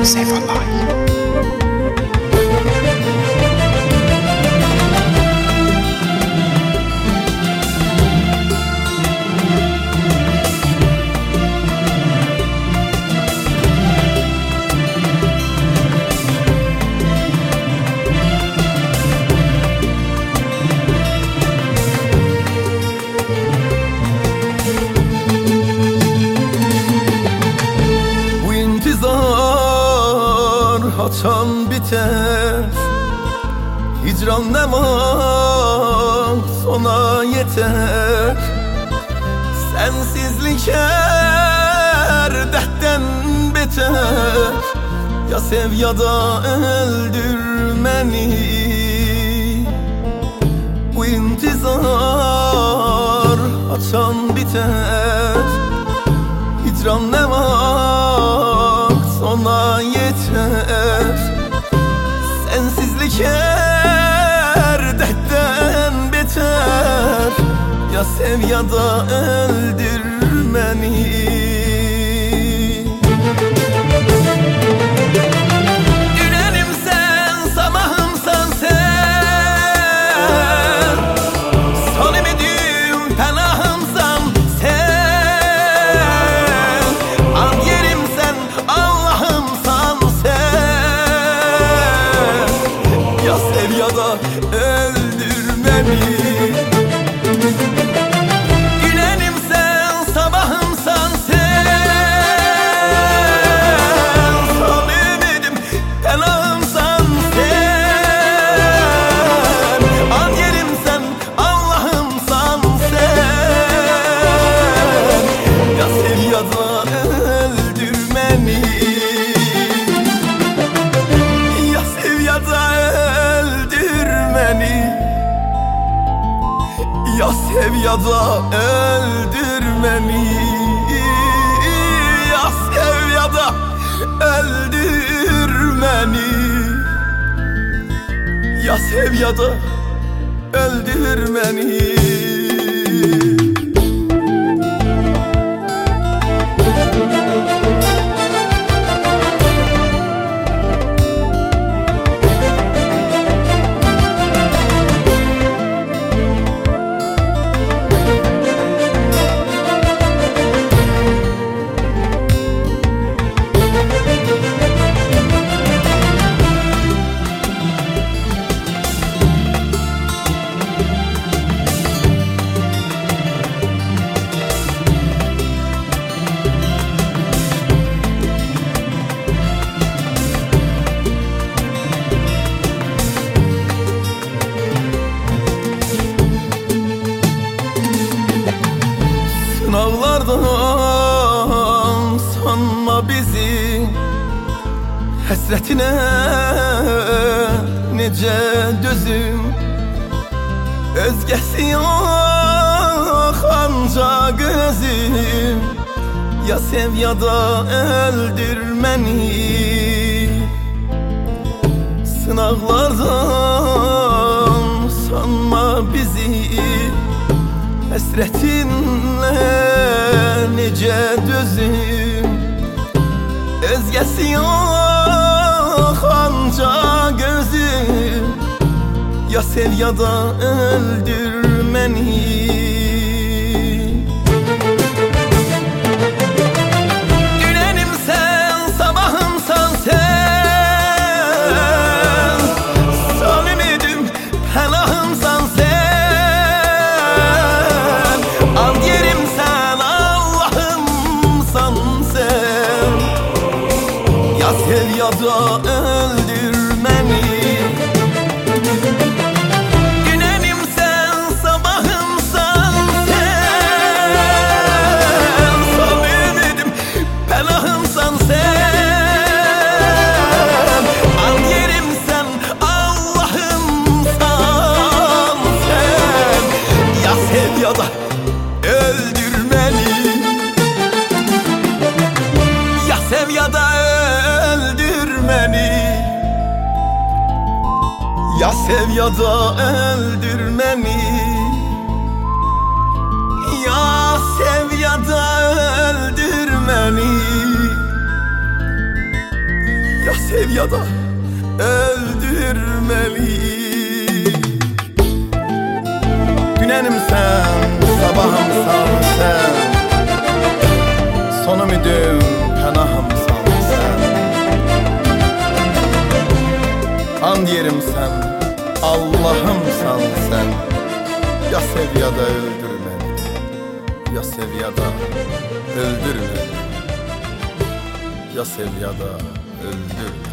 Seyfullah. Haçan biter, hicran ne var sona yeter. Sensizlik her dertten beter. Ya sev ya da öldür beni. Bu intizar haçan biter, hicran ne var sona yeter. Sensizlik her dertten beter. Ya sev ya da öldür beni. Günenim sen, sabahımsan sen, son ümidim, penahımsan sen. An yerim sen, Allah'ımsan sen. Ya sev ya da öldür beni. Günenim sen, sabahımsan sen, son ümidim, penahımsan sen. An yerim sen, Allah'ımsan sen. Ya sev ya da öldür beni. Ya sev ya da öldür beni. Ya sev ya da öldür beni. Ya sev ya da öldür beni. Ya sev ya da öldür beni. Sınavlardan sanma bizi, hasretine nece dözüm. Özgesi yok ancak gözüm. Ya sev ya da öldür beni. Sınavlardan sanma bizi, hasretinle nece dözüm. Özgesi yok ancak gözüm. Ya sev ya da öldür beni. Günenim sen, sabahımsan sen, son ümidim, penahımsan sen. An yerim sen, Allah'ımsan sen. Ya sev ya da öldür beni. Günenim sen, sabahımsan sen, son ümidim, penahımsan sen. An yerim sen, Allah'ımsan sen. Ya sev ya da öldür beni. Ya sev ya da öldür beni. Ya sev ya da öldür beni. Ya sev ya da öldür beni. ya da öldürmeli. Günenimsen, sabahımsan sen, son ümidim, pənahımsan sen. And yerimsen, Allah'ımsan sen. Ya sev ya da öldür beni, ya sev ya da öldür beni, ya sev ya da öldür beni.